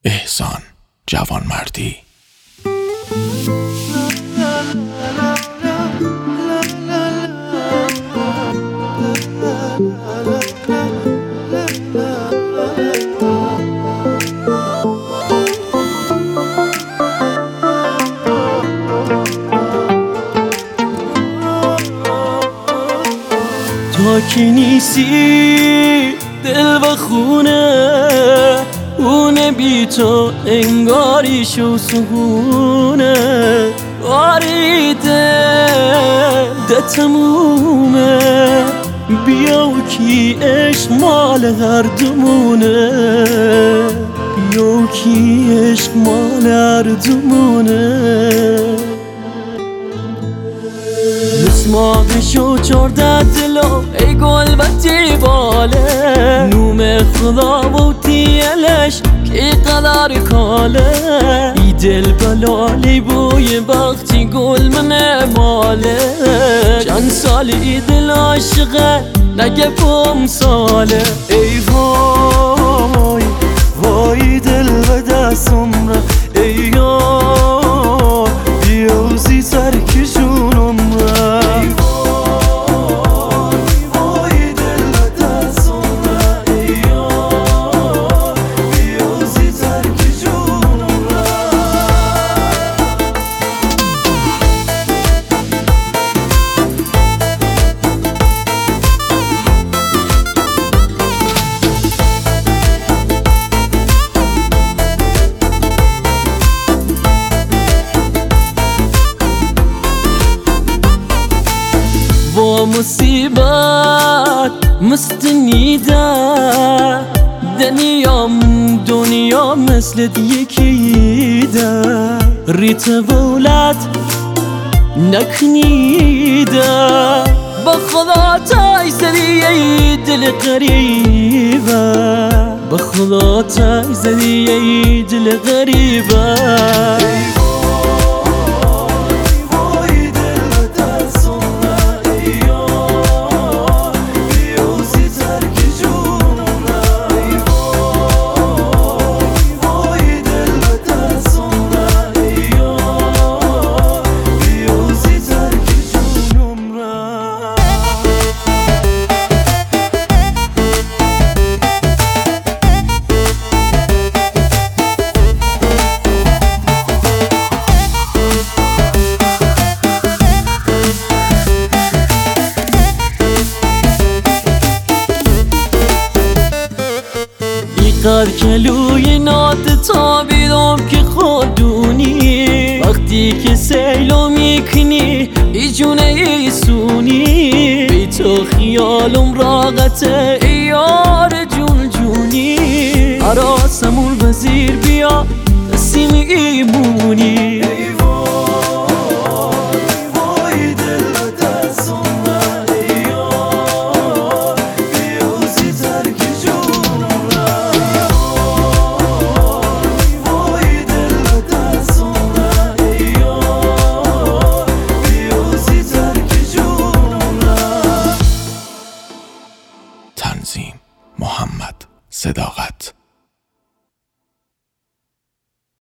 احسان جوانمردی. تا که نیستی دل و خونه، اونه بی تو انگاریش و سهونه. آریده ده تمومه، بیا و کی عشق مال هر دومونه، بیا و کی عشق مال هر دومونه. مسماقشو 14 دلو ای گل و دیواله، نوم خدا و تیلش که قدر کاله. ای دل بلالی بوی وقتی گل من ماله، چند سال ای دل عاشقه نگه 5 ساله. ای وای وای دل و دستم را، ای یار بیوزی سرکشونم را. و مصیبت مستنیده دنیا مثل یکیده، ریت ولد نکنیده. با خدا تای زدی دل غریبه، با خدا تای زدی دل غریبه. قد کلوی نات تابیدم که خودونی، وقتی که سیلو میکنی ای جونه ای سونی. بی تو خیالم راقته ای یار جون جونی، عراسمون وزیر بیا نسیم ایمونی. تنظیم محمد صداقت.